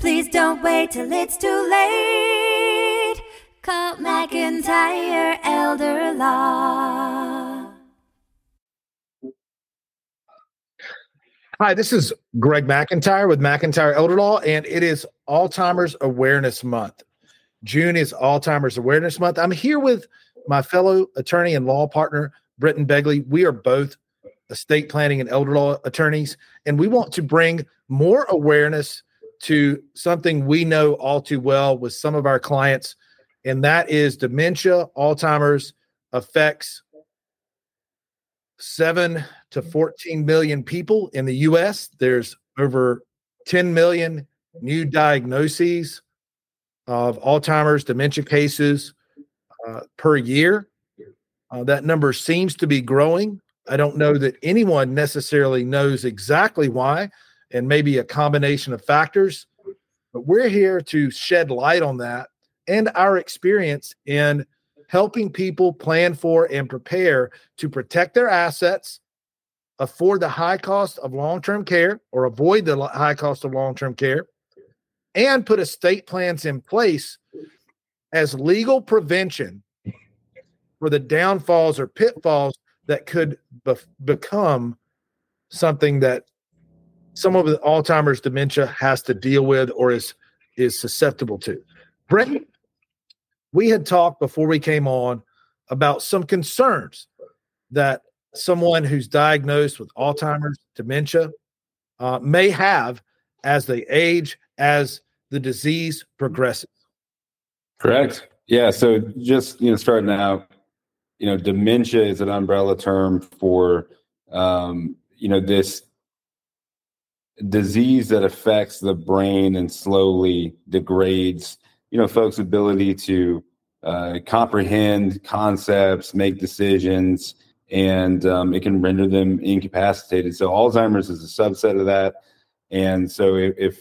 Please don't wait till it's too late. Call McIntyre Elder Law. Hi, this is Greg McIntyre with McIntyre Elder Law, and it is Alzheimer's Awareness Month. June is Alzheimer's Awareness Month. I'm here with my fellow attorney and law partner, Britton Begley. We are both estate planning and elder law attorneys, and we want to bring more awareness to something we know all too well with some of our clients, and that is dementia. Alzheimer's affects 7 to 14 million people in the U.S. There's over 10 million new diagnoses of Alzheimer's dementia cases per year. That number seems to be growing. I don't know that anyone necessarily knows exactly why, and maybe a combination of factors, but we're here to shed light on that and our experience in helping people plan for and prepare to protect their assets, afford the high cost of long-term care or avoid the high cost of long-term care, and put estate plans in place as legal prevention for the downfalls or pitfalls that could become something that some of the Alzheimer's dementia has to deal with or is susceptible to. Brent, we had talked before we came on about some concerns that someone who's diagnosed with Alzheimer's dementia may have as they age, as the disease progresses. Correct. Yeah. So just, starting out, dementia is an umbrella term for, this disease that affects the brain and slowly degrades, folks' ability to comprehend concepts, make decisions, and it can render them incapacitated. So Alzheimer's is a subset of that. And so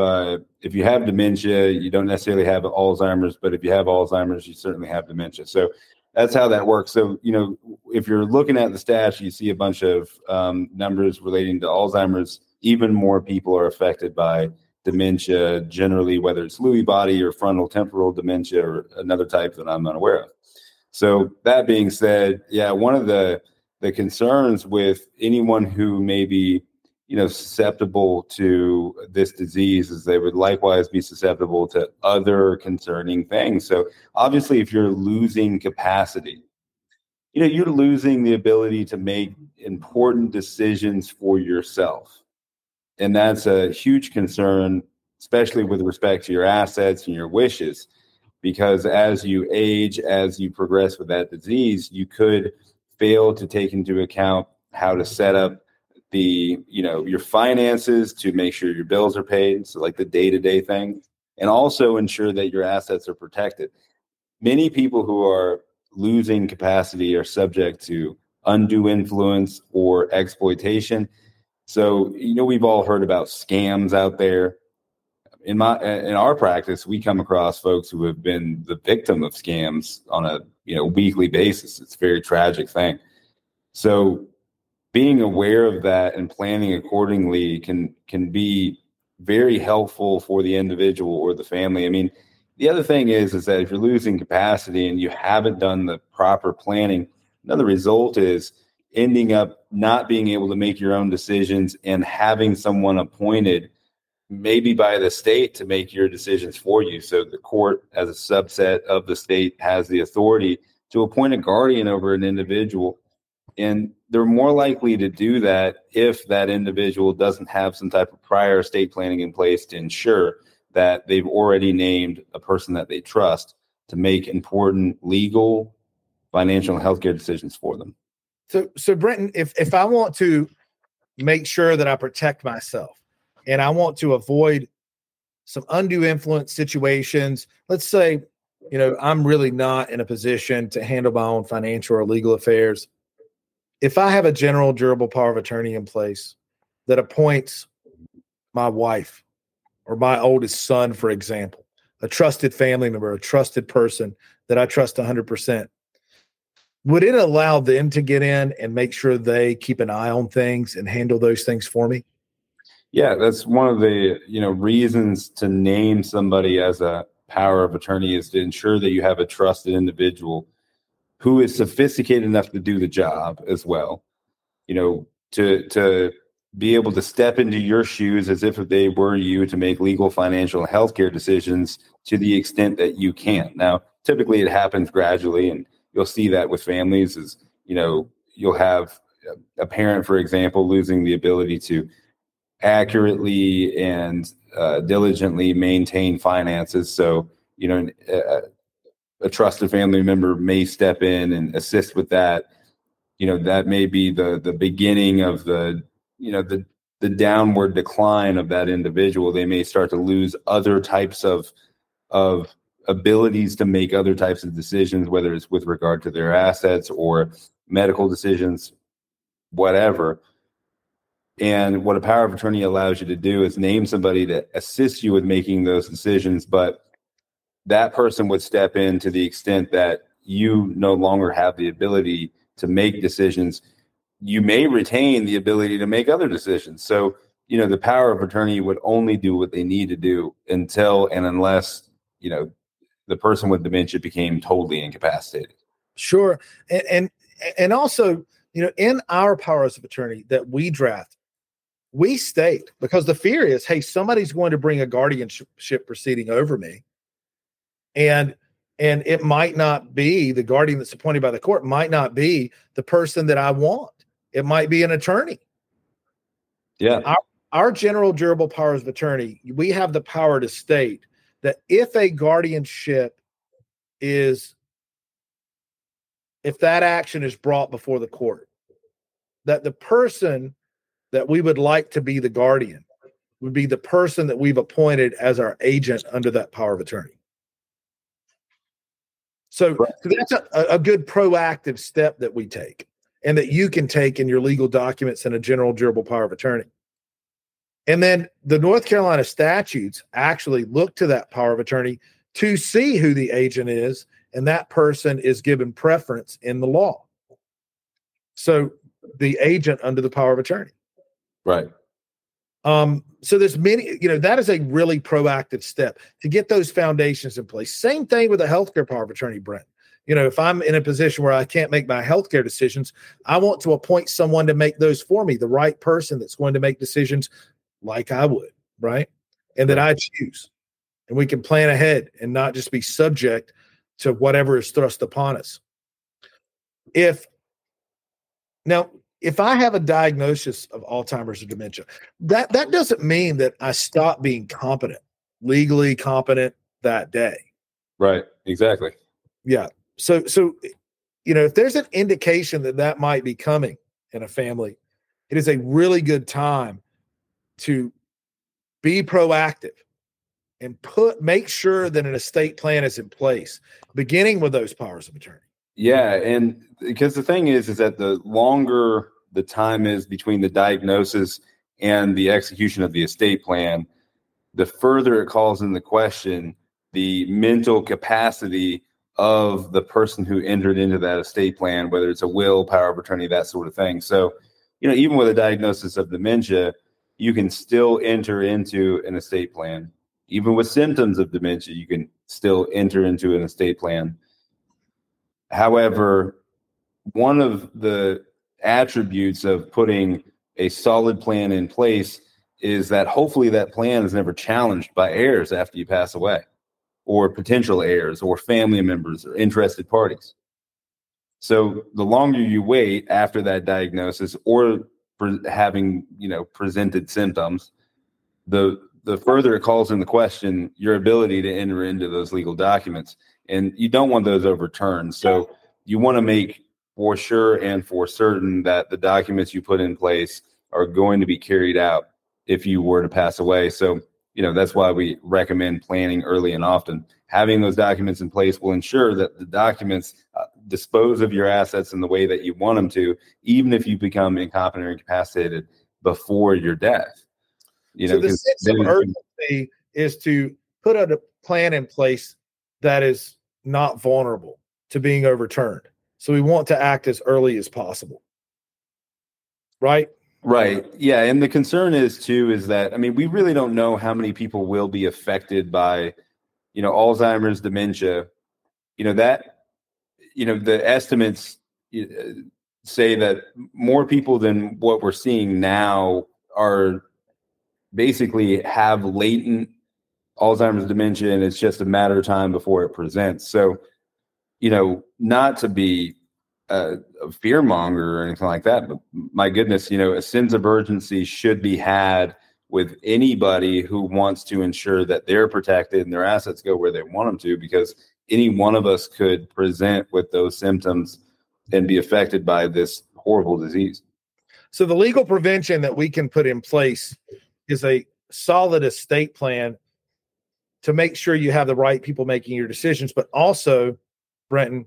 if you have dementia, you don't necessarily have Alzheimer's, but if you have Alzheimer's, you certainly have dementia. So that's how that works. So, if you're looking at the stats, you see a bunch of numbers relating to Alzheimer's. Even more people are affected by dementia generally, whether it's Lewy body or frontal temporal dementia or another type that I'm unaware of. So that being said, one of the concerns with anyone who may be, susceptible to this disease is they would likewise be susceptible to other concerning things. So obviously, if you're losing capacity, you're losing the ability to make important decisions for yourself. And that's a huge concern, especially with respect to your assets and your wishes, because as you age, as you progress with that disease, you could fail to take into account how to set up your finances to make sure your bills are paid. So like the day-to-day thing, and also ensure that your assets are protected. Many people who are losing capacity are subject to undue influence or exploitation. So, we've all heard about scams out there. In our practice, we come across folks who have been the victim of scams on a, weekly basis. It's a very tragic thing. So being aware of that and planning accordingly can be very helpful for the individual or the family. I mean, the other thing is that if you're losing capacity and you haven't done the proper planning, another result is ending up not being able to make your own decisions and having someone appointed maybe by the state to make your decisions for you. So the court, as a subset of the state, has the authority to appoint a guardian over an individual. And they're more likely to do that if that individual doesn't have some type of prior estate planning in place to ensure that they've already named a person that they trust to make important legal, financial, and healthcare decisions for them. So Brenton, if I want to make sure that I protect myself and I want to avoid some undue influence situations, let's say, I'm really not in a position to handle my own financial or legal affairs. If I have a general durable power of attorney in place that appoints my wife or my oldest son, for example, a trusted family member, a trusted person that I trust 100%, would it allow them to get in and make sure they keep an eye on things and handle those things for me? Yeah, that's one of the reasons to name somebody as a power of attorney is to ensure that you have a trusted individual who is sophisticated enough to do the job as well. To be able to step into your shoes as if they were you to make legal, financial, and healthcare decisions to the extent that you can. Now, typically it happens gradually, and you'll see that with families is, you'll have a parent, for example, losing the ability to accurately and diligently maintain finances. So, a trusted family member may step in and assist with that. That may be the beginning of the downward decline of that individual. They may start to lose other types of abilities to make other types of decisions, whether it's with regard to their assets or medical decisions, whatever. And what a power of attorney allows you to do is name somebody to assist you with making those decisions, but that person would step in to the extent that you no longer have the ability to make decisions. You may retain the ability to make other decisions. So, the power of attorney would only do what they need to do until and unless, the person with dementia became totally incapacitated. Sure. And also, in our powers of attorney that we draft, we state, because the fear is, hey, somebody's going to bring a guardianship proceeding over me. And it might not be the guardian that's appointed by the court, might not be the person that I want. It might be an attorney. Yeah. Our general durable powers of attorney, we have the power to state that if a guardianship if that action is brought before the court, that the person that we would like to be the guardian would be the person that we've appointed as our agent under that power of attorney. So that's a good proactive step that we take and that you can take in your legal documents and a general durable power of attorney. And then the North Carolina statutes actually look to that power of attorney to see who the agent is, and that person is given preference in the law. So the agent under the power of attorney. Right. So there's many, that is a really proactive step to get those foundations in place. Same thing with a healthcare power of attorney, Brent. If I'm in a position where I can't make my healthcare decisions, I want to appoint someone to make those for me, the right person that's going to make decisions like I would, right? And that I choose. And we can plan ahead and not just be subject to whatever is thrust upon us. If I have a diagnosis of Alzheimer's or dementia, that doesn't mean that I stop being legally competent that day. Right. Exactly. Yeah. So if there's an indication that might be coming in a family, it is a really good time to be proactive and make sure that an estate plan is in place, beginning with those powers of attorney. Yeah. And because the thing is that the longer the time is between the diagnosis and the execution of the estate plan, the further it calls into question the mental capacity of the person who entered into that estate plan, whether it's a will, power of attorney, that sort of thing. So, even with a diagnosis of dementia, you can still enter into an estate plan. Even with symptoms of dementia, you can still enter into an estate plan. However, one of the attributes of putting a solid plan in place is that hopefully that plan is never challenged by heirs after you pass away, or potential heirs, or family members, or interested parties. So the longer you wait after that diagnosis or having presented symptoms, the further it calls into question your ability to enter into those legal documents, and you don't want those overturned. So you want to make for sure and for certain that the documents you put in place are going to be carried out if you were to pass away. So, that's why we recommend planning early and often. Having those documents in place will ensure that the documents dispose of your assets in the way that you want them to, even if you become incompetent or incapacitated before your death. So the sense of urgency is to put a plan in place that is not vulnerable to being overturned. So we want to act as early as possible. Right? Right. Yeah. And the concern is that, I mean, we really don't know how many people will be affected by, Alzheimer's, dementia, the estimates say that more people than what we're seeing now are basically have latent Alzheimer's, dementia, and it's just a matter of time before it presents. So, not to be a fear monger or anything like that, but my goodness, a sense of urgency should be had with anybody who wants to ensure that they're protected and their assets go where they want them to, because any one of us could present with those symptoms and be affected by this horrible disease. So the legal prevention that we can put in place is a solid estate plan to make sure you have the right people making your decisions. But also, Brenton,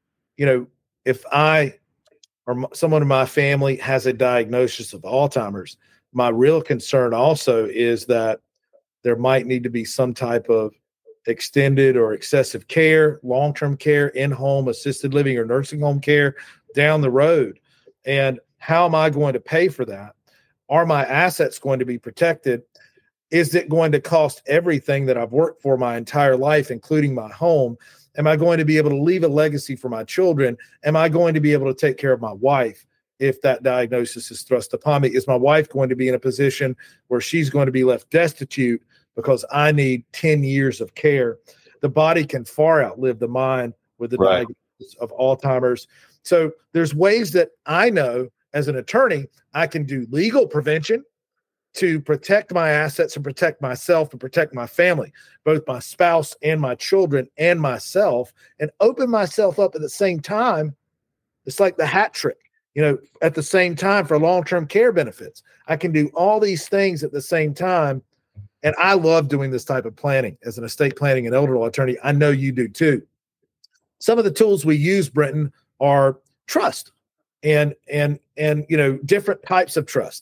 if I or someone in my family has a diagnosis of Alzheimer's, my real concern also is that there might need to be some type of extended or excessive care, long-term care, in-home assisted living or nursing home care down the road. And how am I going to pay for that? Are my assets going to be protected? Is it going to cost everything that I've worked for my entire life, including my home? Am I going to be able to leave a legacy for my children? Am I going to be able to take care of my wife if that diagnosis is thrust upon me? Is my wife going to be in a position where she's going to be left destitute because I need 10 years of care? The body can far outlive the mind with the diagnosis of Alzheimer's. So there's ways that I know as an attorney, I can do legal prevention to protect my assets and protect myself and protect my family, both my spouse and my children and myself, and open myself up at the same time. It's like the hat trick, at the same time for long-term care benefits. I can do all these things at the same time. And I love doing this type of planning as an estate planning and elder law attorney. I know you do too. Some of the tools we use, Brenton, are trust and different types of trust.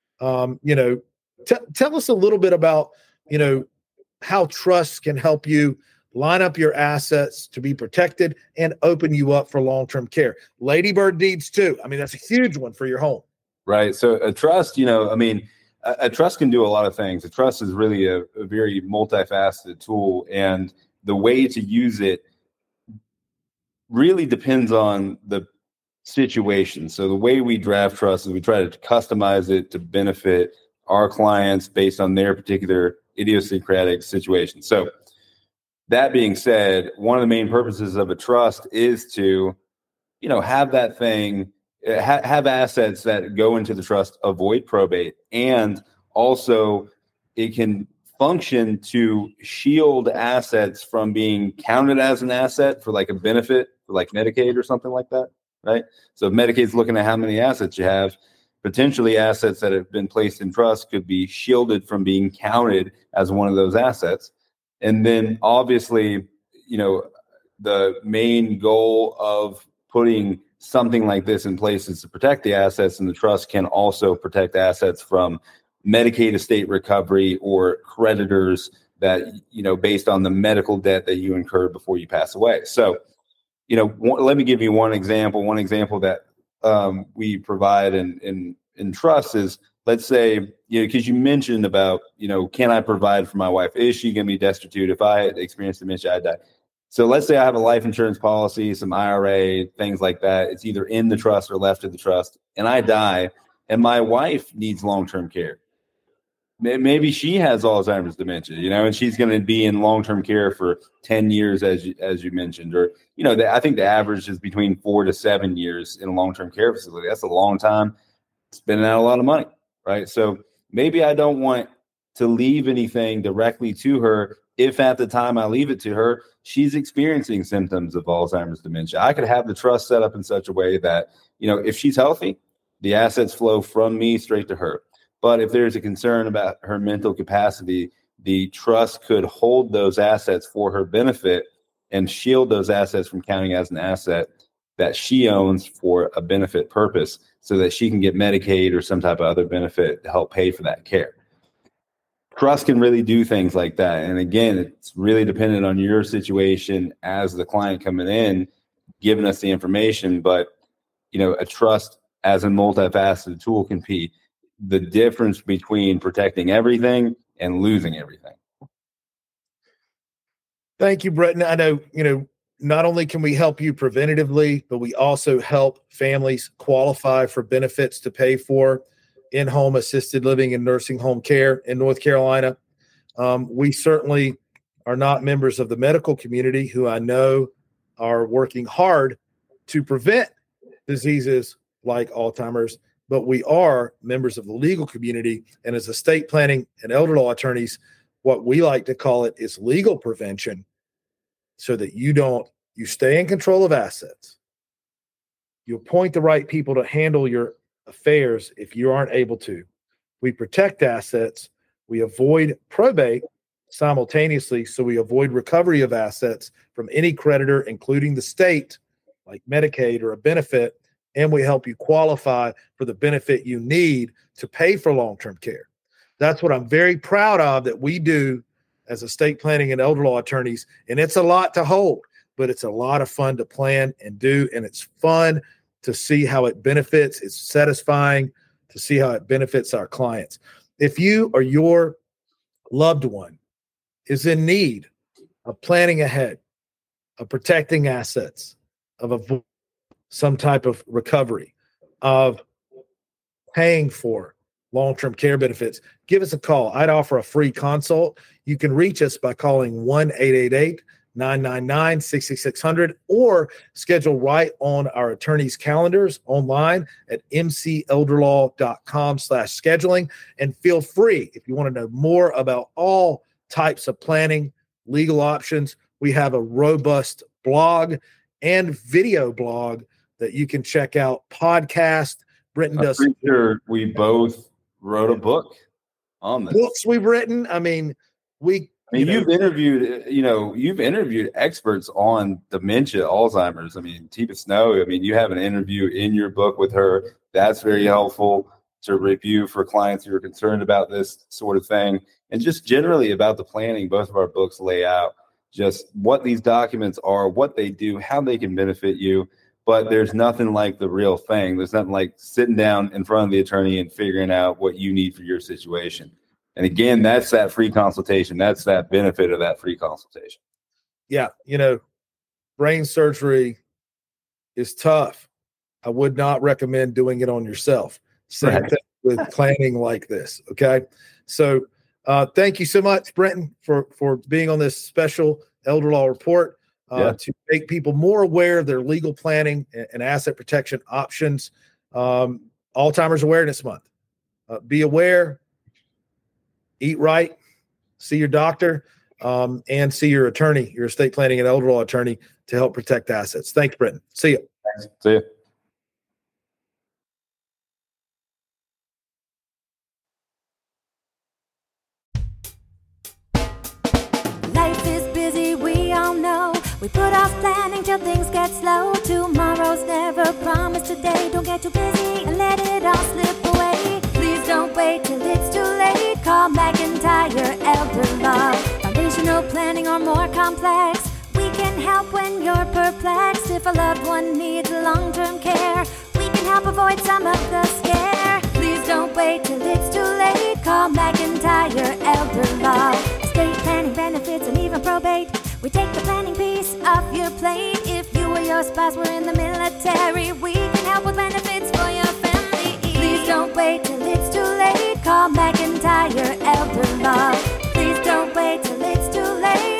Tell us a little bit about, how trust can help you line up your assets to be protected and open you up for long-term care. Ladybird deeds too. I mean, that's a huge one for your home. Right. So a trust, a trust can do a lot of things. A trust is really a very multifaceted tool, and the way to use it really depends on the situation. So the way we draft trust is we try to customize it to benefit our clients based on their particular idiosyncratic situation. So that being said, one of the main purposes of a trust is to, have that thing, have assets that go into the trust, avoid probate, and also it can function to shield assets from being counted as an asset for like a benefit, for like Medicaid or something like that. Right. So if Medicaid's looking at how many assets you have, potentially assets that have been placed in trust could be shielded from being counted as one of those assets. And then obviously, the main goal of putting something like this in place is to protect the assets, and the trust can also protect assets from Medicaid estate recovery or creditors that, based on the medical debt that you incurred before you pass away. So, let me give you one example. One example that we provide in trust is, let's say, because you mentioned about, can I provide for my wife? Is she going to be destitute? If I experience dementia, I die. So let's say I have a life insurance policy, some IRA, things like that. It's either in the trust or left in the trust, and I die, and my wife needs long-term care. Maybe she has Alzheimer's, dementia, and she's going to be in long-term care for 10 years, as you mentioned, or, I think the average is between 4 to 7 years in a long-term care facility. That's a long time, spending out a lot of money, right? So maybe I don't want to leave anything directly to her if at the time I leave it to her, she's experiencing symptoms of Alzheimer's, dementia. I could have the trust set up in such a way that, if she's healthy, the assets flow from me straight to her. But if there's a concern about her mental capacity, the trust could hold those assets for her benefit and shield those assets from counting as an asset that she owns for a benefit purpose, so that she can get Medicaid or some type of other benefit to help pay for that care. Trust can really do things like that. And again, it's really dependent on your situation as the client coming in, giving us the information. But, a trust as a multifaceted tool can be the difference between protecting everything and losing everything. Thank you, Britton. I know, not only can we help you preventatively, but we also help families qualify for benefits to pay for in-home assisted living and nursing home care in North Carolina. We certainly are not members of the medical community, who I know are working hard to prevent diseases like Alzheimer's, but we are members of the legal community. And as estate planning and elder law attorneys, what we like to call it is legal prevention, so that you stay in control of assets. You appoint the right people to handle your affairs if you aren't able to. We protect assets. We avoid probate simultaneously, so we avoid recovery of assets from any creditor, including the state, like Medicaid or a benefit, and we help you qualify for the benefit you need to pay for long-term care. That's what I'm very proud of that we do as estate planning and elder law attorneys, and it's a lot to hold, but it's a lot of fun to plan and do, and it's fun to see how it benefits. It's satisfying to see how it benefits our clients. If you or your loved one is in need of planning ahead, of protecting assets, of some type of recovery, of paying for long-term care benefits, give us a call. I'd offer a free consult. You can reach us by calling 1-888-999-6600 or schedule right on our attorneys' calendars online at mcelderlaw.com/scheduling. And feel free, if you want to know more about all types of planning, legal options, we have a robust blog and video blog that you can check out. Podcast. Britton does. I'm pretty sure we both wrote a book on this. Books we've written. I mean, you've interviewed experts on dementia, Alzheimer's. I mean, Tiva Snow, you have an interview in your book with her. That's very helpful to review for clients who are concerned about this sort of thing. And just generally about the planning, both of our books lay out just what these documents are, what they do, how they can benefit you. But there's nothing like the real thing. There's nothing like sitting down in front of the attorney and figuring out what you need for your situation. And again, that's that free consultation. That's that benefit of that free consultation. Yeah. Brain surgery is tough. I would not recommend doing it on yourself. Same thing with planning like this. Okay. So thank you so much, Britton, for being on this special Elder Law Report to make people more aware of their legal planning and asset protection options. Alzheimer's Awareness Month. Be aware. Eat right, see your doctor, and see your attorney, your estate planning and elder law attorney, to help protect assets. Thanks, Britton. See you. Thanks. See you. Life is busy, we all know. We put off planning till things get slow. Tomorrow's never promised today. Don't get too busy and let it all slip away. Please don't wait till it's too late. Call McIntyre Elder Law. Foundational planning or more complex. We can help when you're perplexed. If a loved one needs long-term care, we can help avoid some of the scare. Please don't wait till it's too late. Call McIntyre Elder Law. Estate planning, benefits, and even probate. We take the planning piece off your plate. If you or your spouse were in the military, we can help with benefits for your family. Please don't wait till it's too late. Call McIntyre Elder Law. Please don't wait till it's too late.